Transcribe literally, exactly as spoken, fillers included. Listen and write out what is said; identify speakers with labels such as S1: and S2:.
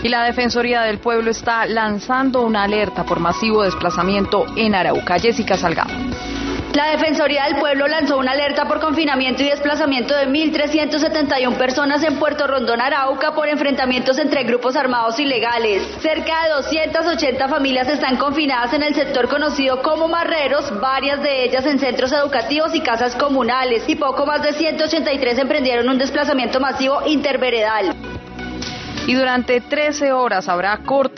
S1: Y la Defensoría del Pueblo está lanzando una alerta por masivo desplazamiento en Arauca. Jessica Salgado.
S2: La Defensoría del Pueblo lanzó una alerta por confinamiento y desplazamiento de mil trescientas setenta y una personas en Puerto Rondón, Arauca, por enfrentamientos entre grupos armados ilegales. Cerca de doscientas ochenta familias están confinadas en el sector conocido como Marreros, varias de ellas en centros educativos y casas comunales, y poco más de ciento ochenta y tres emprendieron un desplazamiento masivo interveredal.
S1: Y durante trece horas habrá corte